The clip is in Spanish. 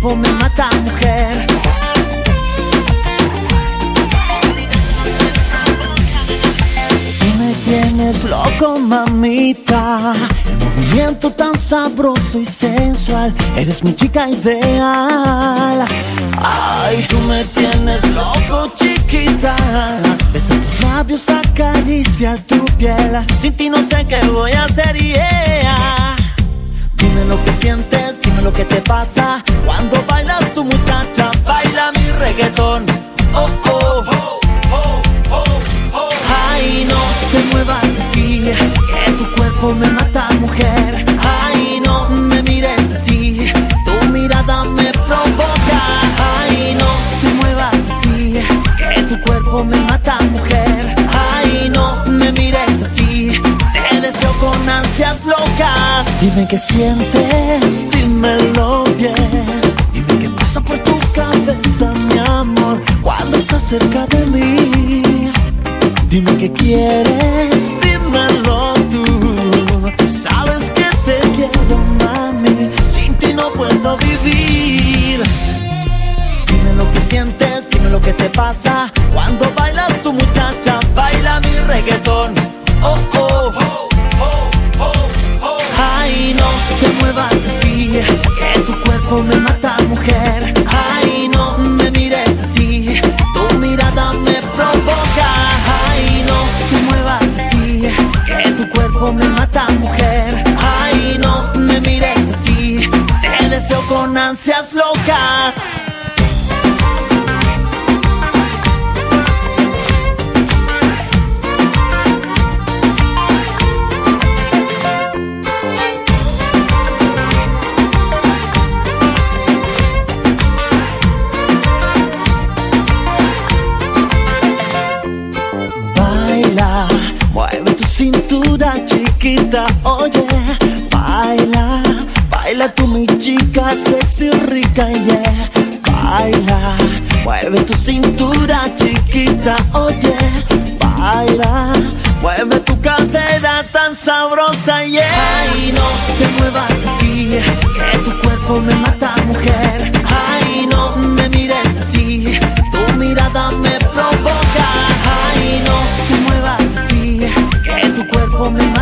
cuerpo me mata, mujer. Tú me tienes loco, mamita. El movimiento tan sabroso y sensual. Eres mi chica ideal. Ay, tú me tienes loco, chiquita. Besa tus labios, acaricia tu piel. Sin ti no sé qué voy a hacer, yeah. Dime lo que sientes, dime lo que te pasa. Cuando bailas tu muchacha, baila mi reggaetón. Oh, oh, oh, oh, oh, oh. Ay, no te muevas así, que tu cuerpo me mata, mujer. Ay, no me mires así, tu mirada me provoca. Ay, no te muevas así, que tu cuerpo me mata, mujer. Ay, no me mires así, te deseo con ansias locas. Dime qué sientes, dímelo bien. Dime qué pasa por tu cabeza, mi amor, cuando estás cerca de mí. Dime qué quieres, dímelo tú. Sabes que te quiero, mami, sin ti no puedo vivir. Dime lo que sientes, dime lo que te pasa. Cuando bailas tu muchacha, baila mi reggaetón. Oh, oh, oh, oh, oh, oh. Ay, no te muevas así, que tu cuerpo me mata, mujer. Ay, no me mires así, tu mirada me provoca. Ay, no te muevas así, que tu cuerpo me mata, mujer. Ay, no me mires así, te deseo con ansias locas. Mueve tu cintura, chiquita, oye. Baila, baila tú mi chica sexy, rica, yeah. Baila, mueve tu cintura, chiquita, oye. Baila, mueve tu cadera tan sabrosa, yeah. Ay, no te muevas así, que tu cuerpo me mata, mujer. Ay, no me mires así, tu mirada me provoca. Ay, no te muevas así, que tu cuerpo me mata.